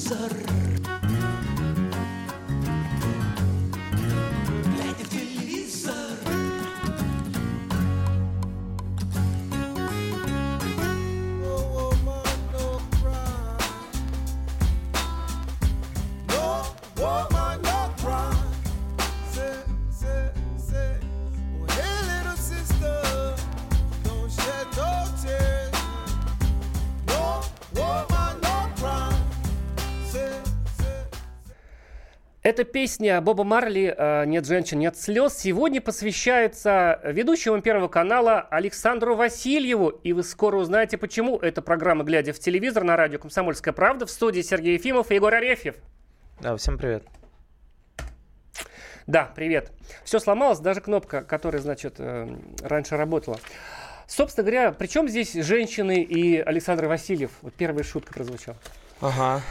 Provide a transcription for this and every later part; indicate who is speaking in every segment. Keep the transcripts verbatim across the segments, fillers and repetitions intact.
Speaker 1: телевизор. Глядя в телевизор.
Speaker 2: Эта песня Боба Марли «Нет женщин, нет слез» сегодня посвящается ведущему Первого канала Александру Васильеву. И вы скоро узнаете, почему. Это программа «Глядя в телевизор» на радио «Комсомольская правда». В студии Сергей Ефимов и Егор Арефьев.
Speaker 3: Да, всем привет.
Speaker 2: Да, привет. Все сломалось, даже кнопка, которая, значит, раньше работала. Собственно говоря, при чем здесь женщины и Александр Васильев? Вот первая шутка прозвучала.
Speaker 3: Ага.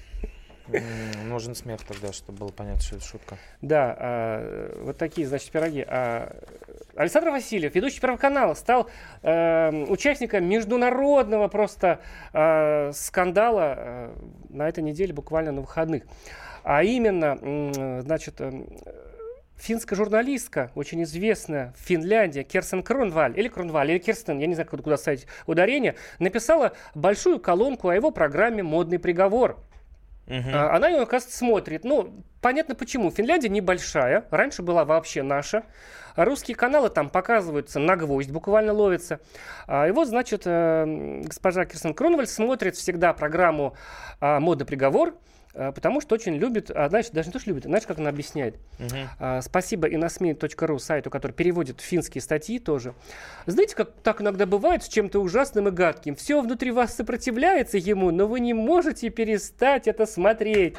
Speaker 3: Нужен смех тогда, чтобы было понятно, что это шутка.
Speaker 2: Да, а, вот такие, значит, пироги. А, Александр Васильев, ведущий Первого канала, стал э, участником международного просто э, скандала э, на этой неделе, буквально на выходных. А именно, э, значит, э, финская журналистка, очень известная в Финляндии, Керстен Кронваль, или Кронваль, или Керстен, я не знаю, куда ставить ударение, написала большую колонку о его программе «Модный приговор». Uh-huh. Она ее, оказывается, смотрит. Ну, понятно почему. Финляндия небольшая. Раньше была вообще наша. Русские каналы там показываются на гвоздь, буквально ловятся. И вот, значит, госпожа Керстен Кронваль смотрит всегда программу «Модный приговор», потому что очень любит, а, знаешь, даже не то, что любит, знаешь, как она объясняет. Uh-huh. А, спасибо и на эс эм и точка ру, сайту, который переводит финские статьи тоже. Знаете, как так иногда бывает с чем-то ужасным и гадким? Все внутри вас сопротивляется ему, но вы не можете перестать это смотреть.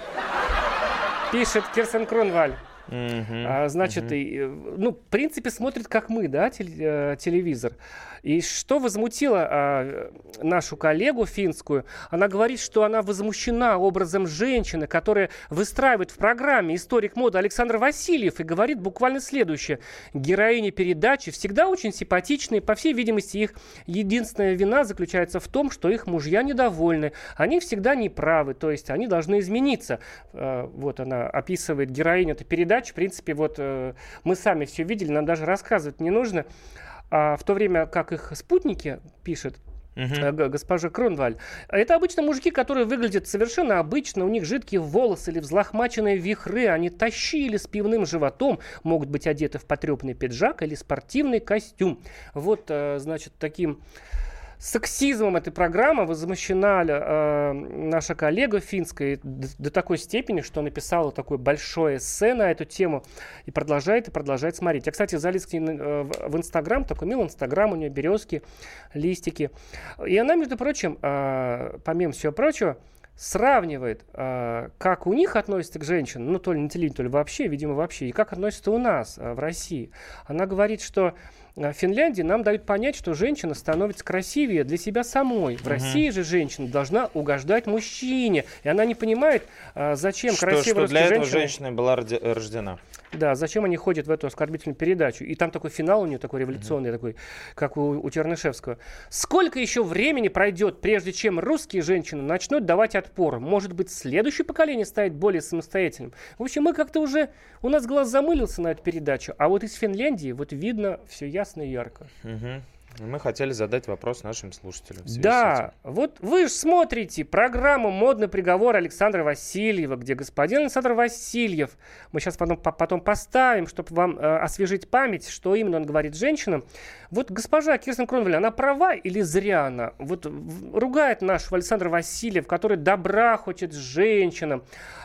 Speaker 2: Пишет Керстен Кронваль. Uh-huh. А, значит, uh-huh. и, ну, в принципе, смотрит, как мы, да, телевизор. И что возмутило а, нашу коллегу финскую? Она говорит, что она возмущена образом женщины, которая выстраивает в программе историк моды Александр Васильев, и говорит буквально следующее. Героини передачи всегда очень симпатичные. По всей видимости, их единственная вина заключается в том, что их мужья недовольны. Они всегда неправы, то есть они должны измениться. А, вот она описывает героиню этой передачи. В принципе, вот э, мы сами все видели, нам даже рассказывать не нужно. А в то время как их спутники, пишет uh-huh. госпожа Кронваль, это обычно мужики, которые выглядят совершенно обычно, у них жидкие волосы или взлохмаченные вихры, они тащили с пивным животом, могут быть одеты в потрепанный пиджак или спортивный костюм. Вот, значит, таким сексизмом этой программы возмущена э, наша коллега финская до, до такой степени, что написала такое большое эссе на эту тему и продолжает и продолжает смотреть. Я, кстати, залез к ней э, в Инстаграм, такой милый Инстаграм, у нее березки, листики. И она, между прочим, э, помимо всего прочего, сравнивает, э, как у них относятся к женщинам, ну, то ли на телевидении, то ли вообще, видимо, вообще, и как относятся у нас э, в России. Она говорит, что в Финляндии нам дают понять, что женщина становится красивее для себя самой. В uh-huh. России же женщина должна угождать мужчине. И она не понимает, зачем
Speaker 3: что,
Speaker 2: красивая
Speaker 3: что для этого
Speaker 2: женщина...
Speaker 3: женщина была рождена.
Speaker 2: Да, зачем они ходят в эту оскорбительную передачу. И там такой финал у нее, такой революционный, uh-huh. такой, как у, у Чернышевского. Сколько еще времени пройдет, прежде чем русские женщины начнут давать отпор? Может быть, следующее поколение станет более самостоятельным? В общем, мы как-то уже... У нас глаз замылился на эту передачу. А вот из Финляндии вот видно все ясно и ярко.
Speaker 3: Uh-huh. Мы хотели задать вопрос нашим слушателям.
Speaker 2: Да, вот вы же смотрите программу «Модный приговор» Александра Васильева, где господин Александр Васильев, мы сейчас потом, потом поставим, чтобы вам э, освежить память, что именно он говорит женщинам. Вот госпожа Керстен Кронваль, она права или зря она? Вот в, ругает нашего Александра Васильева, который добра хочет женщинам.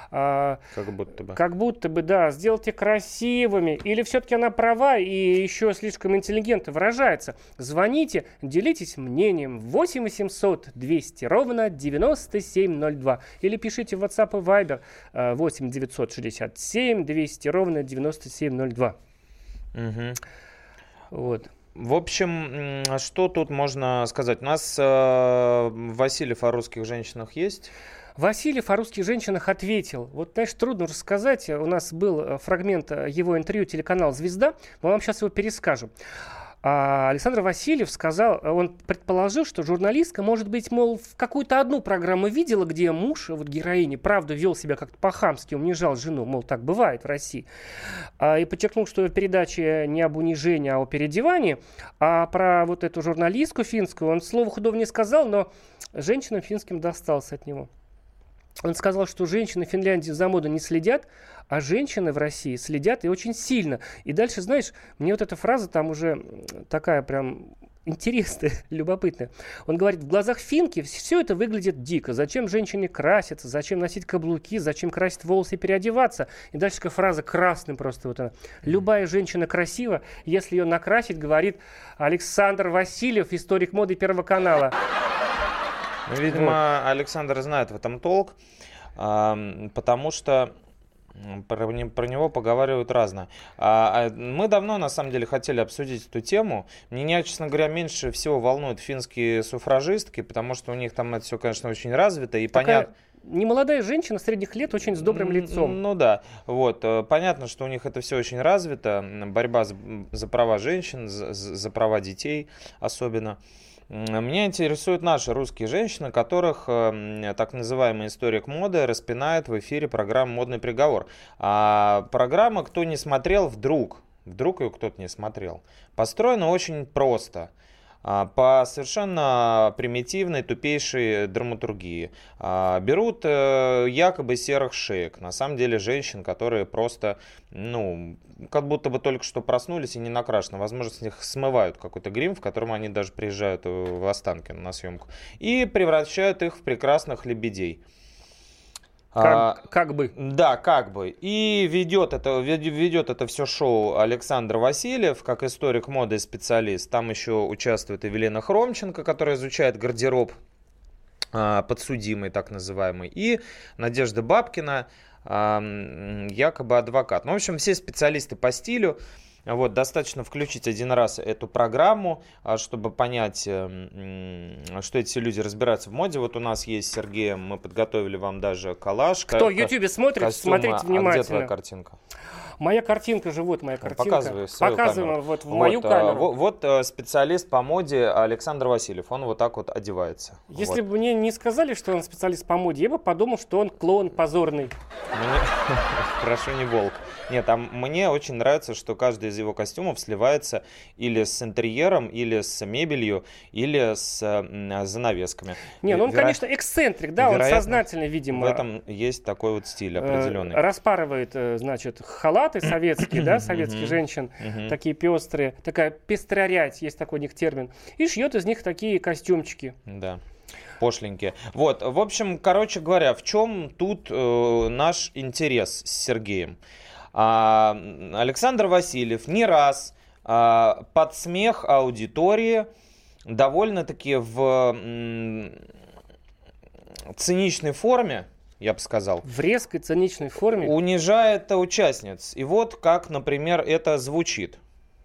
Speaker 2: А,
Speaker 3: как будто бы.
Speaker 2: Как будто бы, да, сделать их красивыми. Или все-таки она права и еще слишком интеллигентно выражается? Звоните, делитесь мнением. восемь восемьсот двести ровно девяносто семь ноль два. Или пишите в WhatsApp и Viber восемь девятьсот шестьдесят семь двести ровно девяносто семь ноль два.
Speaker 3: Угу.
Speaker 2: Вот.
Speaker 3: В общем, что тут можно сказать? У нас э, Васильев о русских женщинах есть?
Speaker 2: Васильев о русских женщинах ответил. Вот, знаешь, трудно рассказать. У нас был фрагмент его интервью телеканал «Звезда». Мы вам сейчас его перескажем. А Александр Васильев сказал, он предположил, что журналистка, может быть, мол, в какую-то одну программу видела, где муж, вот героини, правда, вел себя как-то по-хамски, унижал жену, мол, так бывает в России. А, и подчеркнул, что передача не об унижении, а о переодевании. А про вот эту журналистку финскую он слова худого не сказал, но женщинам финским достался от него. Он сказал, что женщины в Финляндии за моду не следят, а женщины в России следят и очень сильно. И дальше, знаешь, мне вот эта фраза там уже такая прям интересная, любопытная. Он говорит, в глазах финки все это выглядит дико. Зачем женщине краситься, зачем носить каблуки, зачем красить волосы и переодеваться? И дальше такая фраза красным просто вот она. Любая женщина красива, если ее накрасить, говорит Александр Васильев, историк моды Первого канала.
Speaker 3: Видимо, Александр знает в этом толк, потому что про, про него поговаривают разное. Мы давно, на самом деле, хотели обсудить эту тему. Меня, честно говоря, меньше всего волнуют финские суфражистки, потому что у них там это все, конечно, очень развито. И понятно...
Speaker 2: Немолодая женщина средних лет, очень с добрым лицом.
Speaker 3: Ну да, вот. Понятно, что у них это все очень развито. Борьба за, за права женщин, за, за права детей особенно. Меня интересуют наши русские женщины, которых э, так называемый историк моды распинает в эфире программы «Модный приговор». А программа, кто не смотрел, вдруг, вдруг ее кто-то не смотрел, построена очень просто. По совершенно примитивной, тупейшей драматургии. Берут якобы серых шеек, на самом деле женщин, которые просто, ну, как будто бы только что проснулись и не накрашены. Возможно, с них смывают какой-то грим, в котором они даже приезжают в Останкино на съемку, и превращают их в прекрасных лебедей.
Speaker 2: Как, а, как бы.
Speaker 3: Да, как бы. И ведет это, ведет это все шоу Александр Васильев, как историк моды и специалист. Там еще участвует Евелина Хромченко, которая изучает гардероб а, подсудимый, так называемый. И Надежда Бабкина, а, якобы адвокат. Ну, в общем, все специалисты по стилю. Вот, достаточно включить один раз эту программу, чтобы понять, что эти люди разбираются в моде. Вот у нас есть с Сергеем, мы подготовили вам даже коллаж.
Speaker 2: Кто в Ютубе смотрит, костюма. Смотрите внимательно. А
Speaker 3: где твоя картинка?
Speaker 2: Моя картинка же, вот моя картинка.
Speaker 3: Показывай свою
Speaker 2: Показываем
Speaker 3: камеру.
Speaker 2: Вот в
Speaker 3: вот,
Speaker 2: мою камеру.
Speaker 3: Вот, вот специалист по моде Александр Васильев, он вот так вот одевается.
Speaker 2: Если
Speaker 3: вот.
Speaker 2: бы мне не сказали, что он специалист по моде, я бы подумал, что он клоун позорный.
Speaker 3: Хорошо, не волк. Нет, а мне очень нравится, что каждый из его костюмов сливается или с интерьером, или с мебелью, или с занавесками.
Speaker 2: Не, ну он, Веро... конечно, эксцентрик, да, он сознательно, видимо.
Speaker 3: В этом есть такой вот стиль определенный.
Speaker 2: Распарывает, значит, халаты советские, да, советских женщин, такие пестрые, такая пестрорядь, есть такой у них термин, и шьет из них такие костюмчики.
Speaker 3: Да. Пошленькие. Вот, в общем, короче говоря, в чем тут э, наш интерес с Сергеем? А, Александр Васильев не раз а, под смех аудитории довольно-таки в м, циничной форме, я бы сказал.
Speaker 2: В резкой циничной форме.
Speaker 3: Унижает участниц. И вот как, например, это звучит.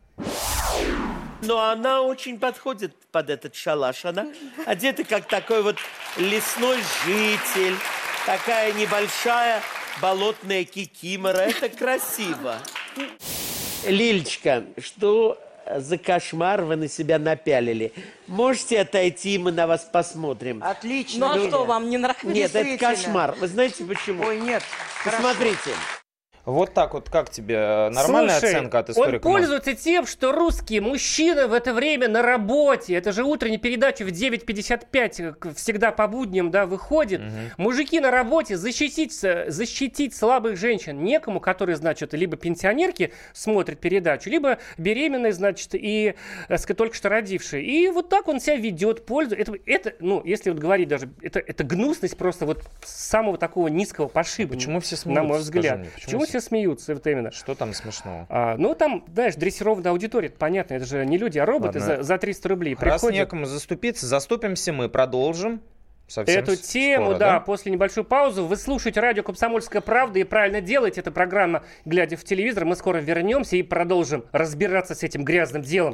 Speaker 1: Но она очень подходит под этот шалаш. Она одета как такой вот лесной житель. Такая небольшая болотная кикимора. Это красиво. Лилечка, что за кошмар вы на себя напялили? Можете отойти, мы на вас посмотрим.
Speaker 4: Отлично. Ну а что, вам не нравится?
Speaker 1: Нет, это кошмар. Вы знаете почему?
Speaker 4: Ой, нет.
Speaker 1: Посмотрите.
Speaker 3: Вот так вот, как тебе? Нормальная
Speaker 2: Слушай,
Speaker 3: оценка от историка?
Speaker 2: Он пользуется тем, что русские мужчины в это время на работе. Это же утренняя передача в девять пятьдесят пять, всегда по будням, да, выходит. Угу. Мужики на работе, защитить, защитить слабых женщин некому, которые, значит, либо пенсионерки смотрят передачу, либо беременные, значит, и только что родившие. И вот так он себя ведет, пользуется. Это, это, ну, если вот говорить даже, это, это гнусность просто вот самого такого низкого пошиба.
Speaker 3: Почему все смеются?
Speaker 2: На мой взгляд.
Speaker 3: Мне,
Speaker 2: почему, почему все смеются, вот именно.
Speaker 3: Что там смешного?
Speaker 2: А, ну, там, знаешь, дрессированная аудитория, это понятно, это же не люди, а роботы за, за триста рублей
Speaker 3: Раз
Speaker 2: приходят.
Speaker 3: некому заступиться, заступимся мы, продолжим. Совсем
Speaker 2: Эту тему,
Speaker 3: скоро,
Speaker 2: да,
Speaker 3: да,
Speaker 2: после небольшой паузы. Вы слушаете радио «Комсомольская правда» и правильно делаете. Это программа «Глядя в телевизор». Мы скоро вернемся и продолжим разбираться с этим грязным делом.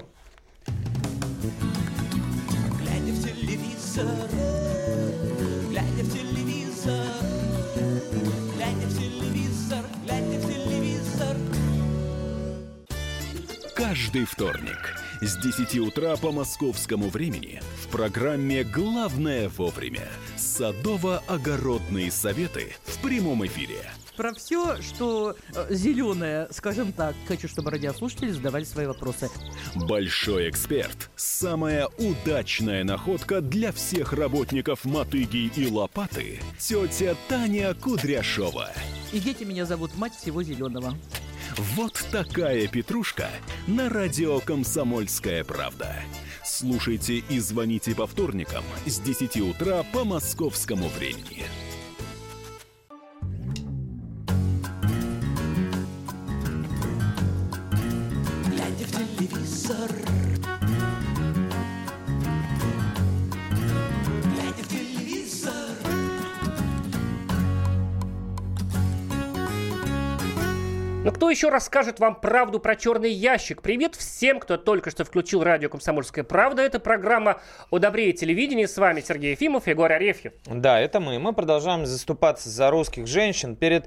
Speaker 5: Глядя в телевизор, глядя в телевизор, глядя в телевизор, глядя в телевизор.
Speaker 6: Каждый вторник с десяти утра по московскому времени в программе «Главное вовремя» садово-огородные советы в прямом эфире.
Speaker 7: Про все, что э, зеленое, скажем так, хочу, чтобы радиослушатели задавали свои вопросы.
Speaker 6: Большой эксперт. Самая удачная находка для всех работников «Мотыги» и «Лопаты» — тетя Таня Кудряшова.
Speaker 7: И дети меня зовут мать всего зеленого.
Speaker 6: Вот такая петрушка на радио «Комсомольская правда». Слушайте и звоните по вторникам с десяти утра по московскому времени.
Speaker 5: Глядя в телевизор, глядя в телевизор.
Speaker 2: Но кто еще расскажет вам правду про черный ящик? Привет всем, кто только что включил радио «Комсомольская правда». Это программа «О добре и телевидении». С вами Сергей Ефимов и Егор Арефьев.
Speaker 3: Да, это мы. Мы продолжаем заступаться за русских женщин перед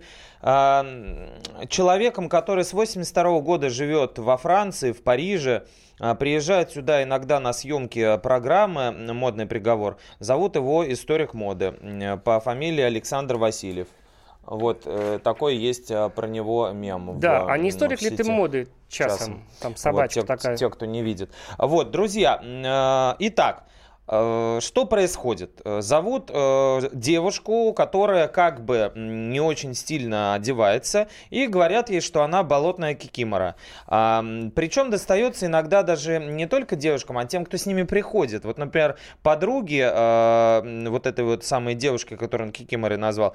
Speaker 3: э, человеком, который с восемьдесят второго года живет во Франции, в Париже. Приезжает сюда иногда на съемки программы «Модный приговор». Зовут его историк моды по фамилии Александр Васильев. Вот э, такой есть а, про него мем.
Speaker 2: Да,
Speaker 3: в,
Speaker 2: а не историк ли ты моды часом?
Speaker 3: часом.
Speaker 2: Там собачка
Speaker 3: вот, те,
Speaker 2: такая.
Speaker 3: Те, кто не видит. Вот, друзья, э, итак, э, что происходит? Зовут э, девушку, которая как бы не очень стильно одевается, и говорят ей, что она болотная кикимора. А, причем достается иногда даже не только девушкам, а тем, кто с ними приходит. Вот, например, подруги э, вот этой вот самой девушки, которую он кикиморой назвал,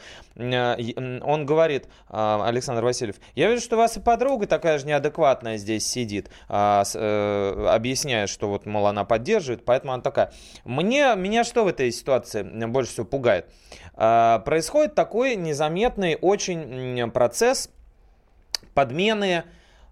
Speaker 3: э, он говорит, э, Александр Васильев: я вижу, что у вас и подруга такая же неадекватная здесь сидит, э, э, объясняя, что вот, мол, она поддерживает, поэтому она такая. Мне, меня что в этой ситуации больше всего пугает? Э, происходит такой незаметный очень процесс подмены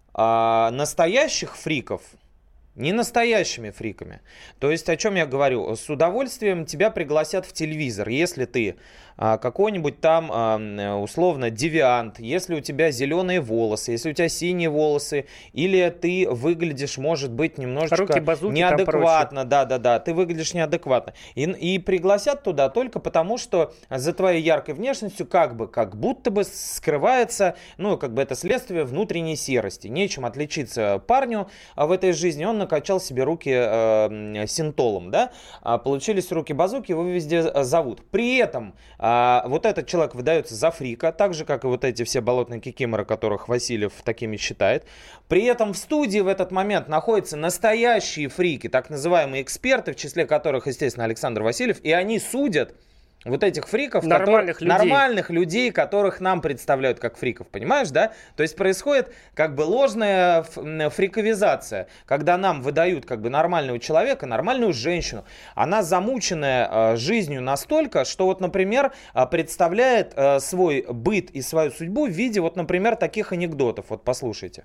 Speaker 3: э, настоящих фриков не настоящими фриками. То есть, о чем я говорю? С удовольствием тебя пригласят в телевизор, если ты а, какой-нибудь там а, условно девиант, если у тебя зеленые волосы, если у тебя синие волосы, или ты выглядишь, может быть, немножечко неадекватно. Да-да-да, ты выглядишь неадекватно. И, и пригласят туда только потому, что за твоей яркой внешностью как бы, как будто бы скрывается, ну, как бы это следствие внутренней серости. Нечем отличиться парню в этой жизни, он накачал себе руки э, синтолом, да, а получились руки-базуки, его везде зовут. При этом э, вот этот человек выдается за фрика, так же, как и вот эти все болотные кикиморы, которых Васильев такими считает. При этом в студии в этот момент находятся настоящие фрики, так называемые эксперты, в числе которых, естественно, Александр Васильев, и они судят вот этих фриков,
Speaker 2: нормальных,
Speaker 3: которые,
Speaker 2: людей.
Speaker 3: нормальных людей, которых нам представляют как фриков, понимаешь, да? То есть происходит как бы ложная фриковизация, когда нам выдают как бы нормального человека, нормальную женщину. Она замученная э, жизнью настолько, что вот, например, э, представляет э, свой быт и свою судьбу в виде вот, например, таких анекдотов. Вот послушайте.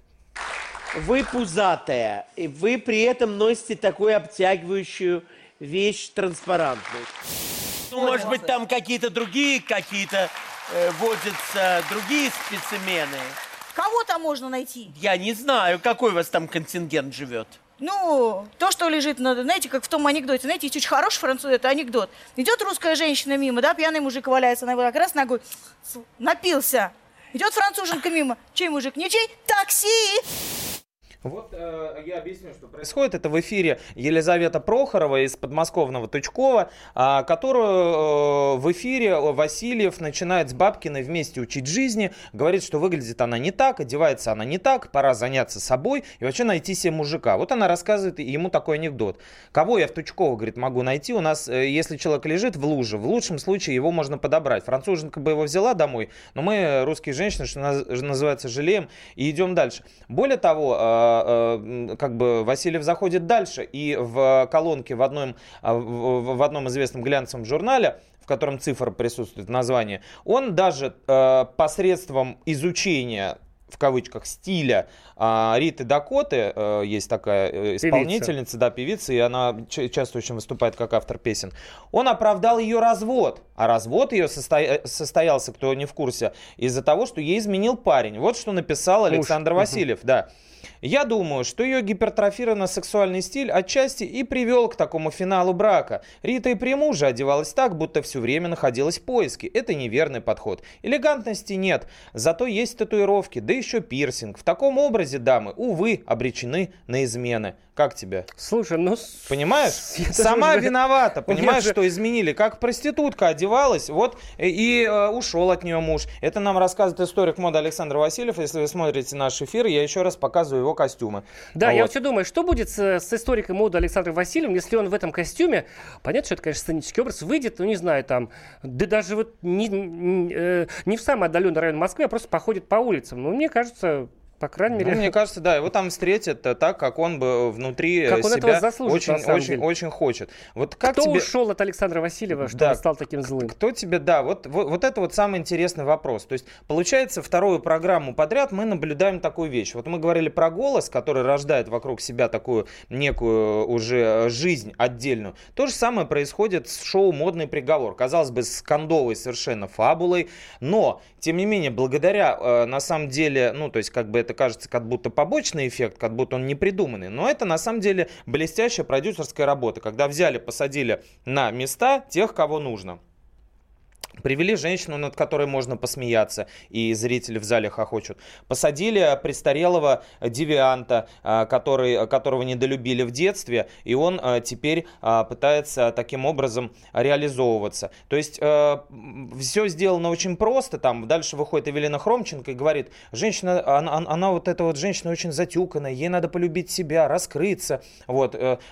Speaker 1: Вы пузатая, и вы при этом носите такую обтягивающую вещь транспарантную. Ну, может быть, там какие-то другие, какие-то э, водятся другие специмены.
Speaker 8: Кого там можно найти?
Speaker 1: Я не знаю, какой у вас там контингент живет.
Speaker 8: Ну, то, что лежит, на, знаете, как в том анекдоте. Знаете, есть очень хороший француз, это анекдот. Идет русская женщина мимо, да, пьяный мужик валяется, она его так раз ногой, напился. Идет француженка мимо. Чей мужик? Ничей? Такси!
Speaker 3: Вот э, я объясню, что происходит. Это в эфире Елизавета Прохорова из подмосковного Тучкова, э, которую э, в эфире Васильев начинает с Бабкиной вместе учить жизни. Говорит, что выглядит она не так, одевается она не так, пора заняться собой и вообще найти себе мужика. Вот она рассказывает ему такой анекдот. Кого я в Тучково, говорит, могу найти? У нас, э, если человек лежит в луже, в лучшем случае его можно подобрать. Француженка бы его взяла домой, но мы, русские женщины, что называется, жалеем и идем дальше. Более того, э, как бы Васильев заходит дальше, и в колонке в одном, в одном известном глянцевом журнале, в котором цифра присутствует, название, он даже э, посредством изучения в кавычках, стиля а, Риты Дакоты, а, есть такая а, исполнительница, певица. да, певица, и она ч- часто очень выступает как автор песен, он оправдал ее развод. А развод ее состо... состоялся, кто не в курсе, из-за того, что ей изменил парень. Вот что написал Александр Муж. Васильев, угу. да. Я думаю, что ее гипертрофированный сексуальный стиль отчасти и привел к такому финалу брака. Рита и при муже одевалась так, будто все время находилась в поиске. Это неверный подход. Элегантности нет, зато есть татуировки, да еще пирсинг. В таком образе дамы, увы, обречены на измены. Как тебе?
Speaker 2: Слушай, ну...
Speaker 3: Понимаешь? Сама уже... виновата, понимаешь, же... что изменили. Как проститутка одевалась, вот, и, и э, ушел от нее муж. Это нам рассказывает историк моды Александр Васильев. Если вы смотрите наш эфир, я еще раз показываю его костюмы.
Speaker 2: Да,
Speaker 3: вот.
Speaker 2: я вообще думаю, что будет с, с историком моды Александром Васильевым, если он в этом костюме, понятно, что это, конечно, сценический образ, выйдет, ну, не знаю, там, да даже вот не, не, э, не в самый отдаленный район Москвы, а просто походит по улицам. Ну, мне кажется... По крайней мере...
Speaker 3: Ну, мне кажется, да, его там встретят так, как он бы внутри
Speaker 2: как он
Speaker 3: себя
Speaker 2: этого заслужит,
Speaker 3: очень,
Speaker 2: на самом
Speaker 3: очень,
Speaker 2: деле.
Speaker 3: очень хочет. Вот как
Speaker 2: Кто
Speaker 3: тебе...
Speaker 2: ушел от Александра Васильева, чтобы
Speaker 3: да.
Speaker 2: стал таким злым?
Speaker 3: Кто тебе, да, вот, вот, вот это вот самый интересный вопрос. То есть, получается, вторую программу подряд мы наблюдаем такую вещь. Вот мы говорили про голос, который рождает вокруг себя такую некую уже жизнь отдельную. То же самое происходит с шоу «Модный приговор». Казалось бы, с кондовой совершенно фабулой, но, тем не менее, благодаря, э, на самом деле, ну, то есть, как бы это кажется, как будто побочный эффект, как будто он не придуманный, но это на самом деле блестящая продюсерская работа, когда взяли, посадили на места тех, кого нужно. Привели женщину, над которой можно посмеяться, и зрители в зале хохочут. Посадили престарелого девианта, который, которого недолюбили в детстве, и он теперь пытается таким образом реализовываться. То есть все сделано очень просто. Там дальше выходит Эвелина Хромченко и говорит, женщина, она, она вот эта вот женщина очень затюканная, ей надо полюбить себя, раскрыться, вот,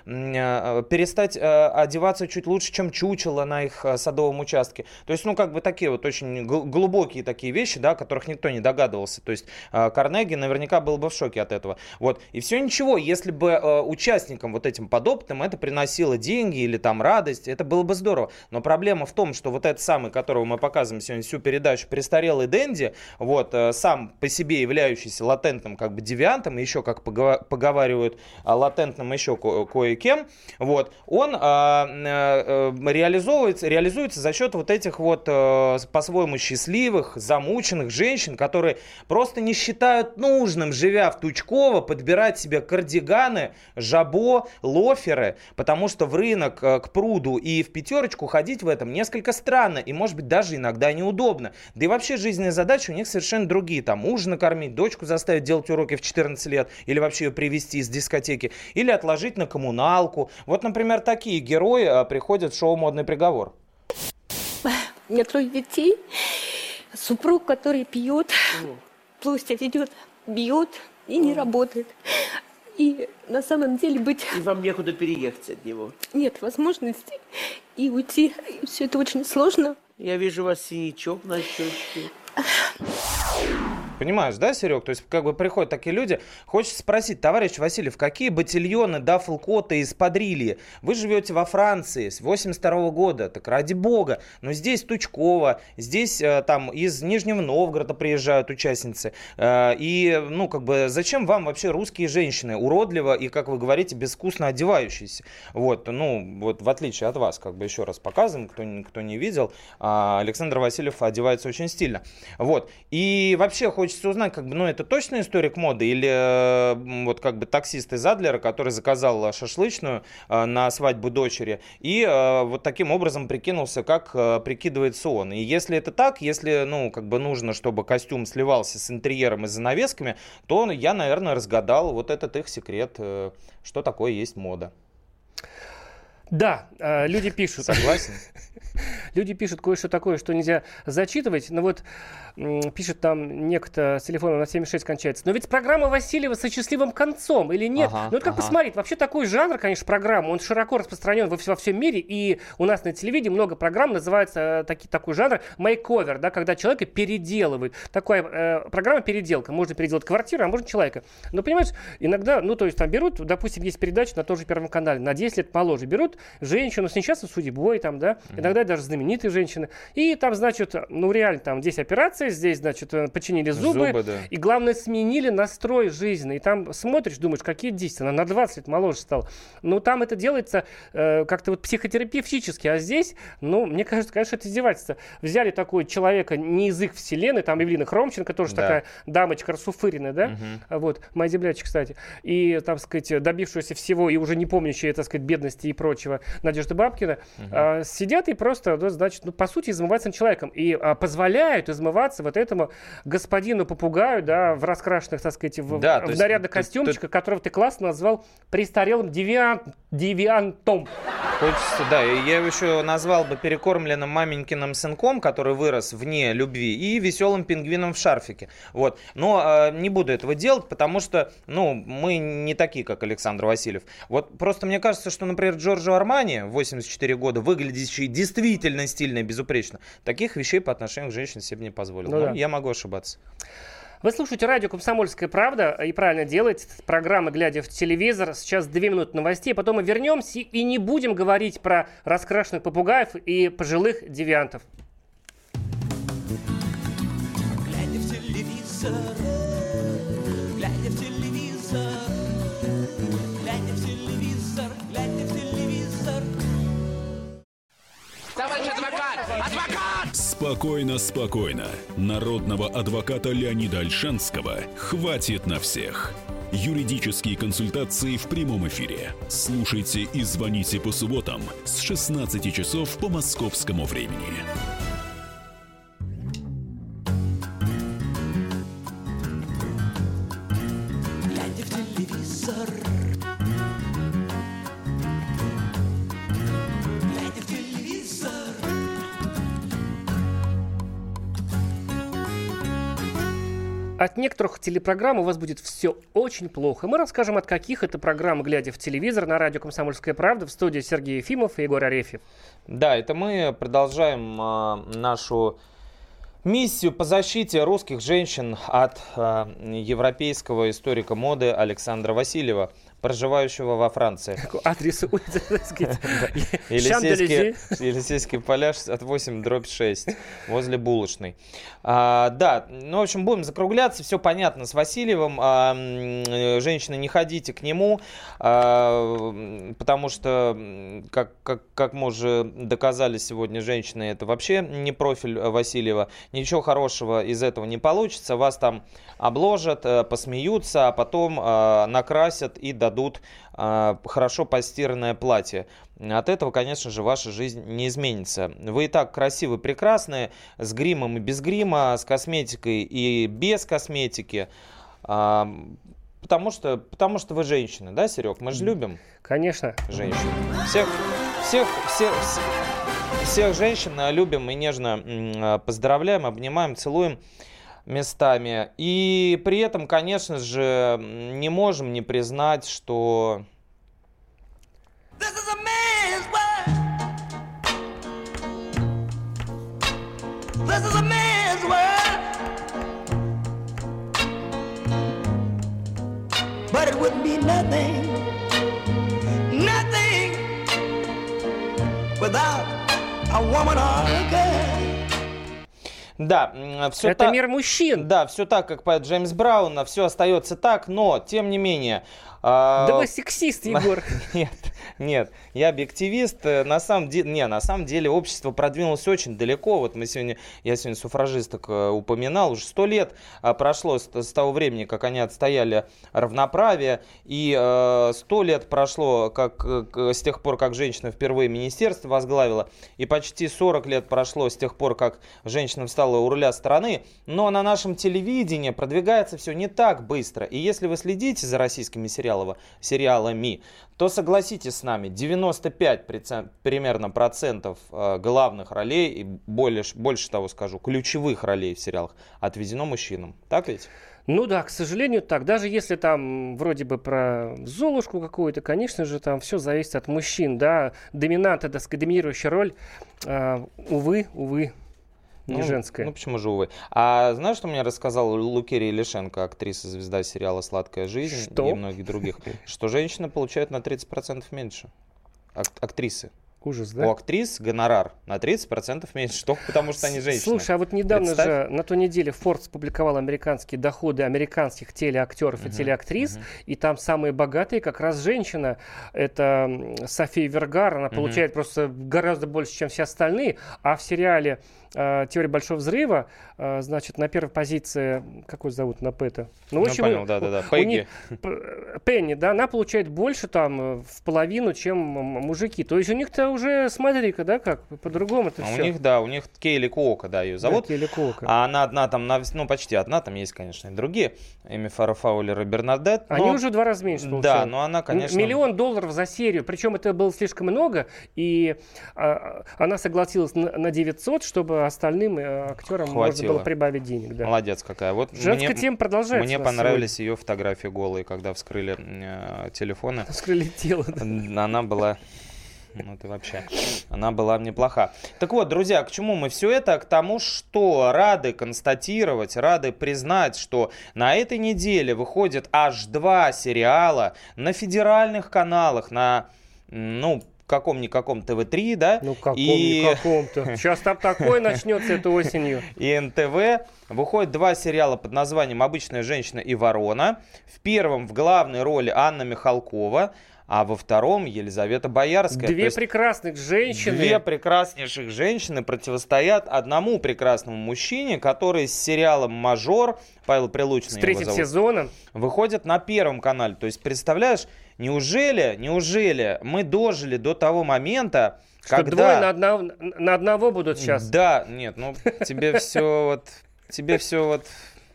Speaker 3: перестать одеваться чуть лучше, чем чучело на их садовом участке. То есть, ну, как бы такие вот очень глубокие такие вещи, да, о которых никто не догадывался. То есть Карнеги наверняка был бы в шоке от этого. Вот. И все ничего, если бы э, участникам вот этим подопытным это приносило деньги или там радость, это было бы здорово. Но проблема в том, что вот этот самый, которого мы показываем сегодня всю передачу, престарелый Дэнди, вот, э, сам по себе являющийся латентным как бы девиантом, и еще, как погова- поговаривают, латентным еще ко- кое-кем, вот, он э, э, реализовывается, реализуется за счет вот этих вот по-своему счастливых, замученных женщин, которые просто не считают нужным, живя в Тучково, подбирать себе кардиганы, жабо, лоферы, потому что в рынок, к пруду и в пятерочку ходить в этом несколько странно и, может быть, даже иногда неудобно. Да и вообще жизненные задачи у них совершенно другие. Там мужа накормить, дочку заставить делать уроки в четырнадцать лет или вообще ее привезти из дискотеки, или отложить на коммуналку. Вот, например, такие герои приходят в шоу «Модный приговор».
Speaker 9: У меня трое детей, супруг, который пьет, плохо ведет, бьет и не работает. И на самом деле быть...
Speaker 1: И вам некуда переехать от него?
Speaker 9: Нет возможности и уйти. И все это очень сложно.
Speaker 1: Я вижу у вас синячок на щечке.
Speaker 3: Понимаешь, да, Серег? То есть, как бы приходят такие люди. Хочется спросить, товарищ Васильев, какие батальоны дафл-кота из Падрильи? Вы живете во Франции с восемьдесят второго года, так ради бога. Но здесь Тучково, здесь там из Нижнего Новгорода приезжают участницы. И, ну, как бы, зачем вам вообще русские женщины, уродливо и, как вы говорите, безвкусно одевающиеся? Вот, ну, вот в отличие от вас, как бы еще раз показываем, кто, кто не видел, Александр Васильев одевается очень стильно. Вот, и вообще хочется узнать, как бы, ну, это точно историк моды или э, вот как бы таксист из Адлера, который заказал шашлычную э, на свадьбу дочери и э, вот таким образом прикинулся, как э, прикидывается он. И если это так, если, ну, как бы нужно, чтобы костюм сливался с интерьером и занавесками, то я, наверное, разгадал вот этот их секрет, э, что такое есть мода.
Speaker 2: Да, э, люди пишут.
Speaker 3: Согласен.
Speaker 2: Люди пишут кое-что такое, что нельзя зачитывать. Но вот м, пишет там некто с телефоном на семьдесят шесть кончается. Но ведь программа Васильева со счастливым концом или нет?
Speaker 3: Ага,
Speaker 2: ну вот как
Speaker 3: ага.
Speaker 2: посмотреть. Вообще такой жанр, конечно, программа, он широко распространен во, во всем мире. И у нас на телевидении много программ называется таки, такой жанр мейковер, да, когда человека переделывают. Такая э, программа переделка. Можно переделать квартиру, а можно человека. Но понимаешь, иногда, ну то есть там берут, допустим, есть передача на том же Первом канале, на десять лет моложе. Берут женщину с несчастной судьбой, там, да, mm-hmm. иногда даже знаменитую, знаменитые женщины. И там, значит, ну реально, там здесь операция, здесь, значит, починили зубы.
Speaker 3: Зубы, да.
Speaker 2: И главное, сменили настрой жизни. И там смотришь, думаешь, какие десять, она на двадцать лет моложе стала. Ну там это делается э, как-то вот психотерапевтически. А здесь, ну, мне кажется, конечно, это издевательство. Взяли такого человека, не из их вселенной, там Евелина Хромченко, тоже
Speaker 3: Да.
Speaker 2: такая дамочка расфуфыренная, да?
Speaker 3: Мгм.
Speaker 2: Вот, моя землячка, кстати. И, там, сказать, добившаяся всего и уже не помнящая, так сказать, бедности и прочего Надежда Бабкина,
Speaker 3: Мгм.
Speaker 2: а, сидят и просто, да, значит, ну, по сути, измываются над человеком. И а, позволяют измываться вот этому господину-попугаю, да, в раскрашенных, так сказать, в,
Speaker 3: Да, то
Speaker 2: в
Speaker 3: есть
Speaker 2: нарядных
Speaker 3: ты- ты-
Speaker 2: костюмчиках, которого ты классно назвал престарелым девиант, девиантом.
Speaker 3: Хочется, да, и я его еще назвал бы перекормленным маменькиным сынком, который вырос вне любви, и веселым пингвином в шарфике. Вот. Но э, не буду этого делать, потому что, ну, мы не такие, как Александр Васильев. Вот просто мне кажется, что, например, Джорджо Армани, восемьдесят четыре года, выглядящий действительно стильно и безупречно, таких вещей по отношению к женщине себе не позволил.
Speaker 2: Ну
Speaker 3: Но
Speaker 2: да.
Speaker 3: я могу ошибаться.
Speaker 2: Вы слушаете радио «Комсомольская правда» и правильно делаете. Программа «Глядя в телевизор». Сейчас две минуты новостей, потом мы вернемся и не будем говорить про раскрашенных попугаев и пожилых девиантов.
Speaker 5: Глядя в телевизор, глядя в телевизор, глядя в телевизор, глядя в телевизор. Товарищ адвокат! Адвокат!
Speaker 6: Спокойно, спокойно. Народного адвоката Леонида Ольшанского хватит на всех. Юридические консультации в прямом эфире. Слушайте и звоните по субботам с шестнадцати часов по московскому времени.
Speaker 5: Глядя в телевизор, глядя в телевизор.
Speaker 2: От некоторых телепрограмм у вас будет все очень плохо. Мы расскажем, от каких это программ, глядя в телевизор, на радио «Комсомольская правда». В студии Сергей Ефимов и Егор Арефьев.
Speaker 3: Да, это мы продолжаем э, нашу миссию по защите русских женщин от э, европейского историка моды Александра Васильева, проживающего во Франции.
Speaker 2: Адрес улицы, так сказать,
Speaker 3: Елисейские,
Speaker 2: Шан-де-Лизе.
Speaker 3: Елисейский поля шестьдесят восемь дробь шесть возле булочной. А, да, ну, в общем, будем закругляться. Все понятно с Васильевым. А, м, женщины, не ходите к нему, а, потому что, как, как, как мы уже доказали сегодня, женщины, это вообще не профиль Васильева. Ничего хорошего из этого не получится. Вас там обложат, посмеются, а потом а, накрасят и дадут а, хорошо постиранное платье. От этого, конечно же, ваша жизнь не изменится. Вы и так красивы, прекрасны, с гримом и без грима, с косметикой и без косметики. А, потому что, потому что вы женщины, да, Серег? Мы же любим
Speaker 2: Конечно.
Speaker 3: женщин. Всех, всех, всех, всех женщин любим и нежно м, поздравляем, обнимаем, целуем местами. И при этом, конечно же, не можем не признать, что...
Speaker 5: This is a man's world. This is a man's world. But it wouldn't be nothing, nothing without a woman or a girl.
Speaker 3: Да, все
Speaker 2: Это
Speaker 3: так,
Speaker 2: мир мужчин.
Speaker 3: да, все так, как поет Джеймс Браун, все остается так, но, тем не менее...
Speaker 2: Да
Speaker 3: э,
Speaker 2: вы сексист, Егор.
Speaker 3: Нет, нет, я объективист. На самом деле, не, на самом деле общество продвинулось очень далеко. Вот мы сегодня, я сегодня суфражисток э, упоминал, уже сто лет э, прошло с, с того времени, как они отстояли равноправие, и э, сто лет прошло как, э, с тех пор, как женщина впервые министерство возглавила, и почти сорок лет прошло с тех пор, как женщина встала у руля страны, но на нашем телевидении продвигается все не так быстро. И если вы следите за российскими сериалами, сериалами, то согласитесь с нами, девяносто пять примерно процентов главных ролей и больше, больше того скажу, ключевых ролей в сериалах отведено мужчинам. Так ведь?
Speaker 2: Ну да, к сожалению, так. Даже если там вроде бы про Золушку какую-то, конечно же, там все зависит от мужчин, да. Доминанта, так сказать, доминирующая роль, э, увы, увы. Не
Speaker 3: ну,
Speaker 2: женская.
Speaker 3: Ну почему же, увы. А знаешь, что мне рассказала Лукерия Лишенко, актриса, звезда сериала «Сладкая жизнь»
Speaker 2: что?
Speaker 3: и многих других? Что женщины получают на тридцать процентов меньше. Ак- актрисы.
Speaker 2: Ужас, да?
Speaker 3: У актрис гонорар на тридцать процентов меньше, только потому что они женщины.
Speaker 2: Слушай, а вот недавно
Speaker 3: Представь.
Speaker 2: же на той неделе Forbes публиковал американские доходы американских телеактеров uh-huh, и телеактрис, uh-huh. и там самые богатые как раз женщина. Это София Вергар, она uh-huh. получает просто гораздо больше, чем все остальные, а в сериале э, «Теория большого взрыва», э, значит, на первой позиции, какой зовут на П-то? Ну, в общем,
Speaker 3: понял, да-да-да, Пегги.
Speaker 2: Пенни, да, она получает больше там в половину, чем мужики. То есть у них-то уже, смотри-ка, да, как по-другому это
Speaker 3: а
Speaker 2: все.
Speaker 3: У них, да, у них Кейли Куока, да, ее зовут.
Speaker 2: Да, Кейли Куока.
Speaker 3: А она одна там, ну, почти одна, там есть, конечно, и другие. Эми Фара Фаулер и Бернадетт.
Speaker 2: Они уже в два раза меньше получают.
Speaker 3: Да, но она, конечно...
Speaker 2: Миллион долларов за серию. Причем это было слишком много, и а, она согласилась на, на девятьсот, чтобы остальным актерам
Speaker 3: Хватило.
Speaker 2: Можно было прибавить денег. Да.
Speaker 3: Молодец какая. Вот
Speaker 2: женская
Speaker 3: мне,
Speaker 2: тема продолжается.
Speaker 3: Мне понравились ее фотографии голые, когда вскрыли э, телефоны.
Speaker 2: Вскрыли тело, да.
Speaker 3: Она была... Ну, ты вообще... Она была неплоха. Так вот, друзья, к чему мы все это? К тому, что рады констатировать, рады признать, что на этой неделе выходит аж два сериала на федеральных каналах, на, ну, каком-никаком тэ вэ три, да?
Speaker 2: Ну, каком-никаком-то. Сейчас там такое начнется этой осенью.
Speaker 3: И эн тэ вэ. Выходит два сериала под названием «Обычная женщина» и «Ворона». В первом в главной роли Анна Михалкова, а во втором Елизавета Боярская.
Speaker 2: Две прекрасных женщины.
Speaker 3: Две прекраснейших женщины противостоят одному прекрасному мужчине, который с сериалом «Мажор», Павел Прилучный,
Speaker 2: с третьим сезоном,
Speaker 3: выходит на Первом канале. То есть, представляешь, неужели, неужели мы дожили до того момента,
Speaker 2: что
Speaker 3: когда...
Speaker 2: двое на одного, на одного будут сейчас?
Speaker 3: Да, нет, ну тебе все вот... Тебе все вот...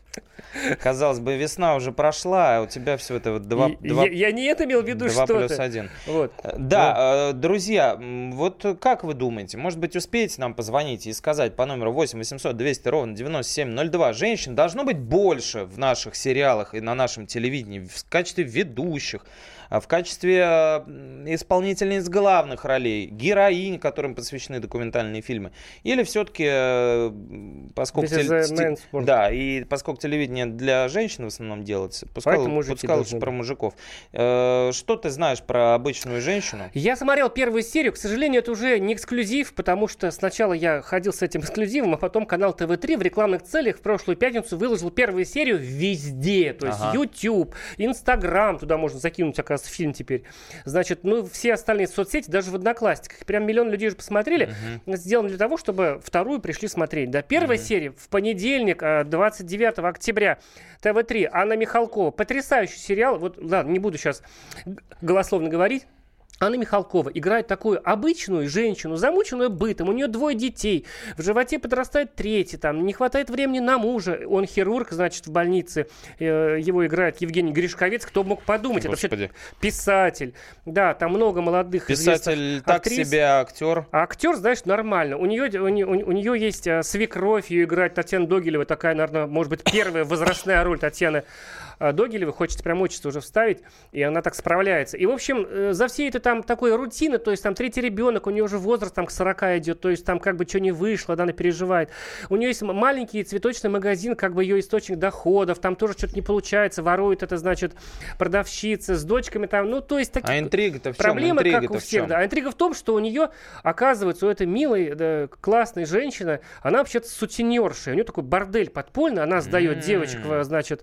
Speaker 3: Казалось бы, весна уже прошла, а у тебя все это вот два...
Speaker 2: Я, я не это имел в виду,
Speaker 3: что
Speaker 2: что-то.
Speaker 3: два плюс один.
Speaker 2: Вот.
Speaker 3: Да, вот. Друзья, вот как вы думаете, может быть, успеете нам позвонить и сказать по номеру восемь восемьсот двести ровно девяносто семь ноль два. Женщин должно быть больше в наших сериалах и на нашем телевидении в качестве ведущих, в качестве исполнительниц главных ролей, героинь, которым посвящены документальные фильмы. Или все-таки, поскольку, теле... да, и поскольку телевидение для женщин в основном делается, пускай, пускай лучше про мужиков. Что ты знаешь про обычную женщину?
Speaker 2: Я смотрел первую серию. К сожалению, это уже не эксклюзив, потому что сначала я ходил с этим эксклюзивом, а потом канал тэ вэ три в рекламных целях в прошлую пятницу выложил первую серию везде. То есть ага. YouTube, Instagram, туда можно закинуть, оказывается, фильм теперь. Значит, ну, все остальные соцсети, даже в Одноклассниках, прям миллион людей уже посмотрели, uh-huh. сделано для того, чтобы вторую пришли смотреть. Да, первая uh-huh. серия в понедельник, двадцать девятого октября, тэ вэ три, Анна Михалкова. Потрясающий сериал. Вот, ладно, не буду сейчас голословно говорить. Анна Михалкова играет такую обычную женщину, замученную бытом. У нее двое детей. В животе подрастает третий. Там не хватает времени на мужа. Он хирург, значит, в больнице. Его играет Евгений Гришковец. Кто мог подумать?
Speaker 3: Господи.
Speaker 2: Это вообще писатель. Да, там много молодых
Speaker 3: писатель так
Speaker 2: актрис.
Speaker 3: себе, а актер?
Speaker 2: А актер, знаешь, нормально. У нее, у, нее, у нее есть свекровь. Ее играет Татьяна Догилева. Такая, наверное, может быть, первая возрастная роль Татьяны Догилевой. Хочется прям отчество уже вставить. И она так справляется. И, в общем, за все это там такой рутина, то есть там третий ребенок, у нее уже возраст там к сорока идет, то есть там как бы что не вышло, да, она переживает. У нее есть маленький цветочный магазин, как бы ее источник доходов, там тоже что-то не получается, ворует это, значит, продавщица с дочками там, ну, то есть такие
Speaker 3: а интрига-то в чем?
Speaker 2: Проблемы,
Speaker 3: интрига-то
Speaker 2: как у всех, да. А интрига в том, что у нее, оказывается, у этой милой, да, классной женщины, она вообще-то сутенерша, у нее такой бордель подпольный, она сдает mm-hmm. девочек, значит,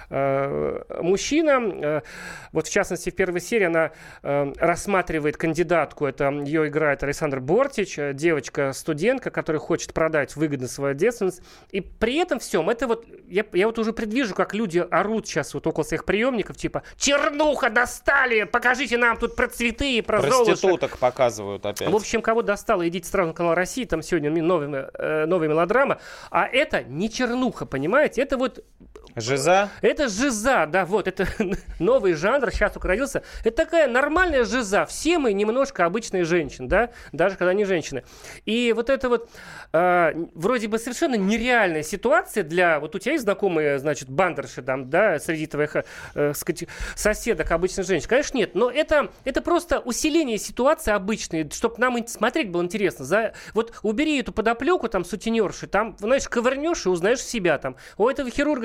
Speaker 2: мужчина, вот в частности в первой серии она рассматривает кандидатку, это ее играет Александр Бортич, девочка-студентка, которая хочет продать выгодно свою девственность, и при этом всем, это вот, я, я вот уже предвижу, как люди орут сейчас вот около своих приемников, типа, чернуха достали, покажите нам тут про цветы и про золото.
Speaker 3: Проституток показывают опять.
Speaker 2: В общем, кого достало, идите сразу на канал России, там сегодня новая, э, новая мелодрама, а это не чернуха, понимаете, это вот...
Speaker 3: Жиза?
Speaker 2: Это жиза, да, вот, это новый жанр, сейчас только родился. Это такая нормальная жиза. Все мы немножко обычные женщины, да, даже когда не женщины. И вот это вот э, вроде бы совершенно нереальная ситуация для... Вот у тебя есть знакомые, значит, бандерши там, да, среди твоих э, сказать, соседок обычных женщин? Конечно, нет, но это, это просто усиление ситуации обычной, чтобы нам смотреть было интересно. За, вот убери эту подоплеку, там, сутенерши, там, знаешь, ковырнешь и узнаешь себя там. У этого хирурга Гриш,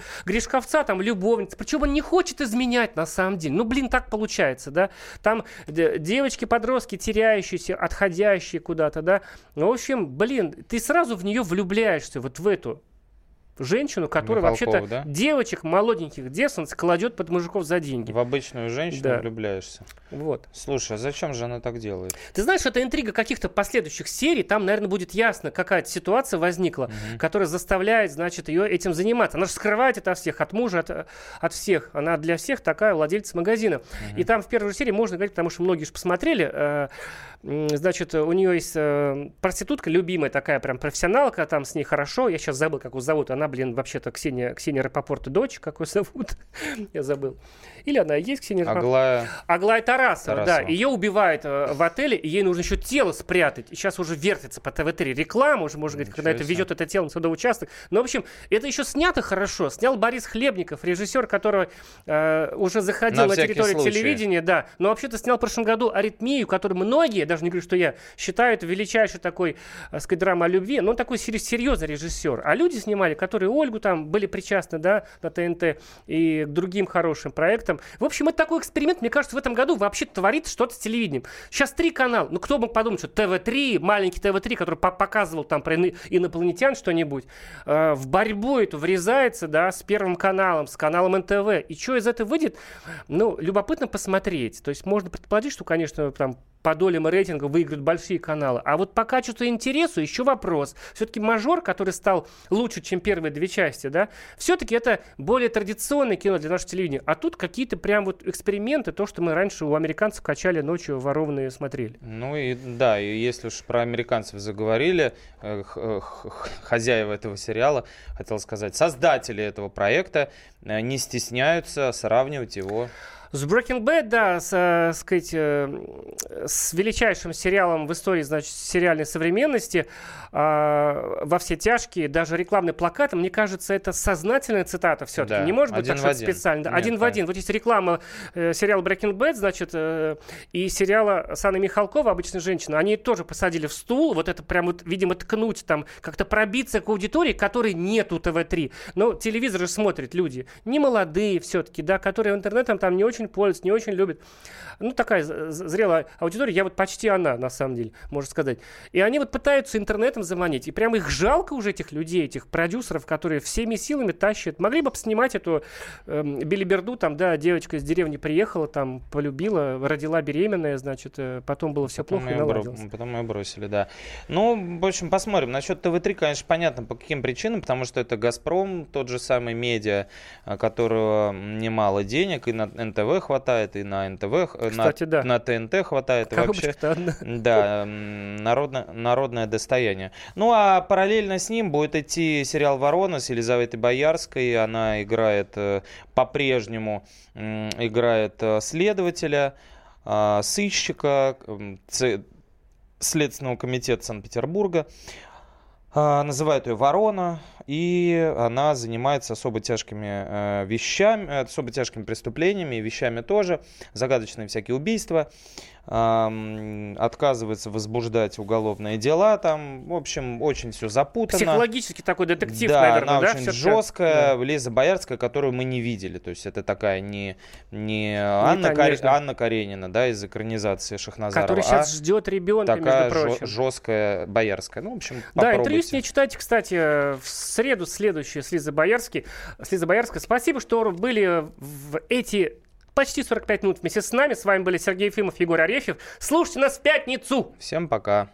Speaker 2: Гришковца, там, любовница. Причем он не хочет изменять, на самом деле. Ну, блин, так получается, да. Там девочки, подростки, теряющиеся, отходящие куда-то, да. Ну, в общем, блин, ты сразу в нее влюбляешься, вот в эту женщину, которая
Speaker 3: Михалков,
Speaker 2: вообще-то
Speaker 3: да?
Speaker 2: девочек, молоденьких девственниц кладет под мужиков за деньги.
Speaker 3: В обычную женщину
Speaker 2: Да.
Speaker 3: влюбляешься.
Speaker 2: Вот.
Speaker 3: Слушай, а зачем же она так делает?
Speaker 2: Ты знаешь, это интрига каких-то последующих серий. Там, наверное, будет ясно, какая-то ситуация возникла,
Speaker 3: Мгм.
Speaker 2: которая заставляет, значит, ее этим заниматься. Она же скрывает это от всех, от мужа, от, от всех. Она для всех такая владелица магазина.
Speaker 3: Мгм.
Speaker 2: И там в первой же серии можно говорить, потому что многие же посмотрели, э, м, значит, у нее есть э, проститутка, любимая такая прям профессионалка, там с ней хорошо. Я сейчас забыл, как ее зовут. Она, блин, вообще-то Ксения, Ксения Рапопорт, дочь, как ее зовут. Я забыл. Или она и есть Ксения Рапопорт.
Speaker 3: Аглая...
Speaker 2: Аглая Тарасова, да.
Speaker 3: Тарасова.
Speaker 2: Ее убивают э, в отеле, и ей нужно еще тело спрятать. И сейчас уже вертится по тэ вэ три реклама, уже можно говорить, когда это
Speaker 3: себе.
Speaker 2: везет это тело на судовой участок. Но, в общем, это еще снято хорошо. Снял Борис Хлебников, режиссер, который э, уже заходил
Speaker 3: На
Speaker 2: на,
Speaker 3: всякий
Speaker 2: территорию
Speaker 3: случай.
Speaker 2: телевидения, да. Но вообще-то снял в прошлом году «Аритмию», которую многие, даже не говорю, что я, считают величайшей такой, так сказать, драмой о любви. Но он такой сери- серьезный режиссер. А люди снимали, которые Ольгу там были причастны, да, на тэ эн тэ и к другим хорошим проектам. В общем, это такой эксперимент, мне кажется, в этом году вообще творится что-то с телевидением. Сейчас три канала. Ну, кто мог подумать, что тэ вэ три, маленький тэ вэ три, который по- показывал там про ино- инопланетян что-нибудь, э, в борьбу эту врезается, да, с Первым каналом, с каналом эн тэ вэ. И что из этого выйдет? Ну, любопытно посмотреть. То есть можно предположить, что, конечно, там по долям рейтинга выиграют большие каналы. А вот по качеству и интересу еще вопрос. Все-таки «Мажор», который стал лучше, чем первые две части, да, все-таки это более традиционное кино для нашего телевидения. А тут какие-то прям вот эксперименты, то, что мы раньше у американцев качали ночью, ворованные смотрели.
Speaker 3: Ну и да, и если уж про американцев заговорили, э, х- х- хозяева этого сериала, хотел сказать, создатели этого проекта э, не стесняются сравнивать его.
Speaker 2: С Breaking Bad, да, с, э, сказать, э, с величайшим сериалом в истории, значит, сериальной современности, э, «Во все тяжкие», даже рекламный плакат, мне кажется, это сознательная цитата все-таки.
Speaker 3: Да,
Speaker 2: Не может быть
Speaker 3: один
Speaker 2: так,
Speaker 3: в
Speaker 2: что это
Speaker 3: один.
Speaker 2: специально. Да,
Speaker 3: Нет,
Speaker 2: один в один. Вот есть реклама э, сериала Breaking Bad, значит, э, и сериала с Анной Михалковой «Обычная женщина». Они тоже посадили в стул, вот это прям, вот, видимо, ткнуть, там, как-то пробиться к аудитории, которой нет у тэ вэ три. Но телевизор же смотрят люди, не молодые все-таки, да, которые интернетом там не очень пользуются, не очень любят. Ну, такая з- з- зрелая аудитория, я вот почти она, на самом деле, можно сказать. И они вот пытаются интернетом заманить, и прямо их жалко уже, этих людей, этих продюсеров, которые всеми силами тащат. Могли бы снимать эту э, билиберду, там, да, девочка из деревни приехала, там, полюбила, родила беременная, значит, э, потом было все плохо и
Speaker 3: Потом ее,
Speaker 2: наладилось.
Speaker 3: бро- потом ее бросили, да. Ну, в общем, посмотрим. Насчет тэ вэ три, конечно, понятно, по каким причинам, потому что это «Газпром», тот же самый медиа, а, которого немало денег, и на эн тэ вэ хватает, и на эн тэ вэ, э,
Speaker 2: Кстати,
Speaker 3: на,
Speaker 2: да.
Speaker 3: на тэ эн тэ хватает. И вообще,
Speaker 2: Коробочка-то одна.
Speaker 3: да, м, народно- народное достояние. Ну, а параллельно с ним будет идти сериал «Ворона» с Елизаветой Боярской. Она играет, э, по-прежнему м, играет э, следователя, э, сыщика, м, ц- Следственного комитета Санкт-Петербурга. А, Называют ее «Ворона», и она занимается особо тяжкими э, вещами, э, особо тяжкими преступлениями и вещами тоже, загадочные всякие убийства, ам, отказывается возбуждать уголовные дела, там, в общем, очень все запутано.
Speaker 2: Психологический такой детектив,
Speaker 3: Да,
Speaker 2: наверное,
Speaker 3: она
Speaker 2: да?
Speaker 3: очень
Speaker 2: всё-таки?
Speaker 3: жесткая,
Speaker 2: Да.
Speaker 3: Лиза Боярская, которую мы не видели, то есть это такая не, не Анна,
Speaker 2: та
Speaker 3: Каре-
Speaker 2: нежная.
Speaker 3: Анна Каренина, да, из экранизации Шахназарова,
Speaker 2: Который
Speaker 3: а
Speaker 2: сейчас ждет ребенка,
Speaker 3: такая
Speaker 2: между прочим.
Speaker 3: жё- жесткая Боярская. Ну, в общем,
Speaker 2: Да, интервью
Speaker 3: попробуйте.
Speaker 2: с ней читайте, кстати, в среду следующую с Лизой Боярской. С Лизой Боярской. Спасибо, что были в эти почти сорок пять минут вместе с нами. С вами были Сергей Ефимов, Егор Арефьев. Слушайте нас в пятницу.
Speaker 3: Всем пока.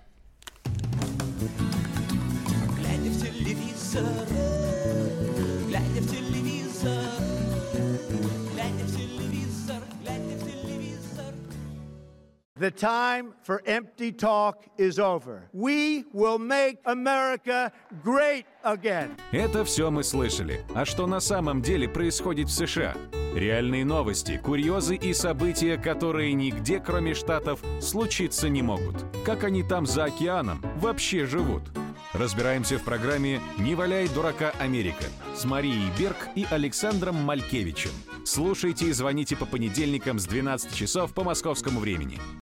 Speaker 5: Глядя в телевизор, глядя в телевизор, глядя в телевизор, глядя в телевизор.
Speaker 10: The time for empty talk is over. We will make America great again.
Speaker 6: Это все мы слышали. А что на самом деле происходит в США? Реальные новости, курьезы и события, которые нигде, кроме Штатов, случиться не могут. Как они там за океаном вообще живут? Разбираемся в программе «Не валяй дурака, Америка» с Марией Берг и Александром Малькевичем. Слушайте и звоните по понедельникам с двенадцати часов по московскому времени.